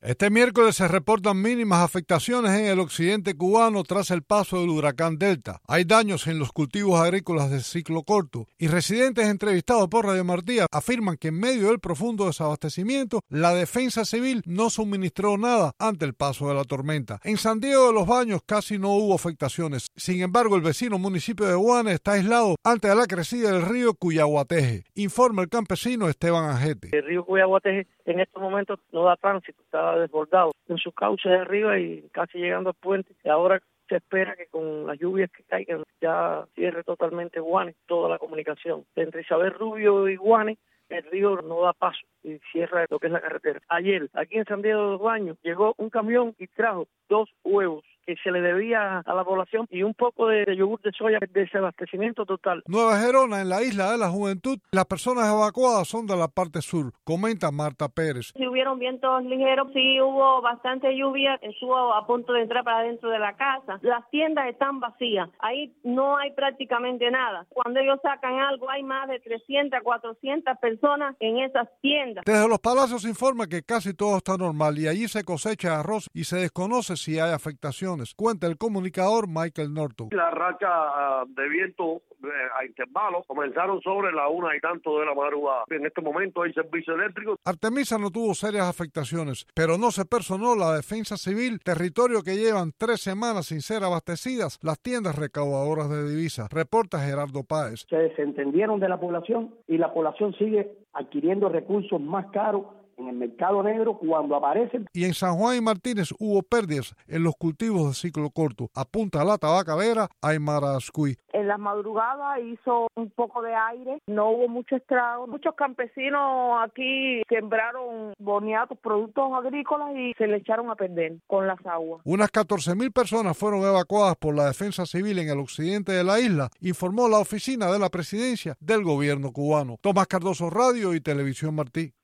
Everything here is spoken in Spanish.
Este miércoles se reportan mínimas afectaciones en el occidente cubano tras el paso del huracán Delta. Hay daños en los cultivos agrícolas de ciclo corto y residentes entrevistados por Radio Martí afirman que en medio del profundo desabastecimiento, la defensa civil no suministró nada ante el paso de la tormenta. En San Diego de los Baños casi no hubo afectaciones. Sin embargo, el vecino municipio de Guane está aislado ante la crecida del río Cuyaguateje, informa el campesino Esteban Ajete. El río Cuyaguateje en estos momentos no da tránsito, está desbordado en sus cauces de arriba y casi llegando al puente. Y ahora se espera que con las lluvias que caigan ya cierre totalmente Guane, toda la comunicación. Entre Isabel Rubio y Guane, el río no da paso y cierra lo que es la carretera. Ayer, aquí en San Diego de los Baños, llegó un camión y trajo 2 huevos que se le debía a la población y un poco de yogur de soya, de desabastecimiento total. Nueva Gerona, en la Isla de la Juventud, las personas evacuadas son de la parte sur, comenta Marta Pérez. Si hubieron vientos ligeros, sí hubo bastante lluvia, estuvo a punto de entrar para dentro de la casa. Las tiendas están vacías, ahí no hay prácticamente nada. Cuando ellos sacan algo, hay más de 300, 400 personas en esas tiendas. Desde los palacios se informa que casi todo está normal y allí se cosecha arroz y se desconoce si hay afectaciones, cuenta el comunicador Michael Norton. La racha de viento a intervalos comenzaron sobre la 1 y tanto de la madrugada. En este momento hay servicio eléctrico. Artemisa no tuvo serias afectaciones, pero no se personó la defensa civil, territorio que llevan 3 semanas sin ser abastecidas las tiendas recaudadoras de divisas, reporta Gerardo Páez. Se desentendieron de la población y la población sigue adquiriendo recursos más caros en el mercado negro cuando aparecen. Y en San Juan y Martínez hubo pérdidas en los cultivos de ciclo corto, apunta la tabacavera Aymara Ascuy. En la madrugada hizo un poco de aire, no hubo mucho estrago. Muchos campesinos aquí sembraron boniatos, productos agrícolas y se le echaron a perder con las aguas. Unas 14,000 personas fueron evacuadas por la defensa civil en el occidente de la isla, informó la oficina de la presidencia del gobierno cubano. Tomás Cardoso, Radio y Televisión Martí.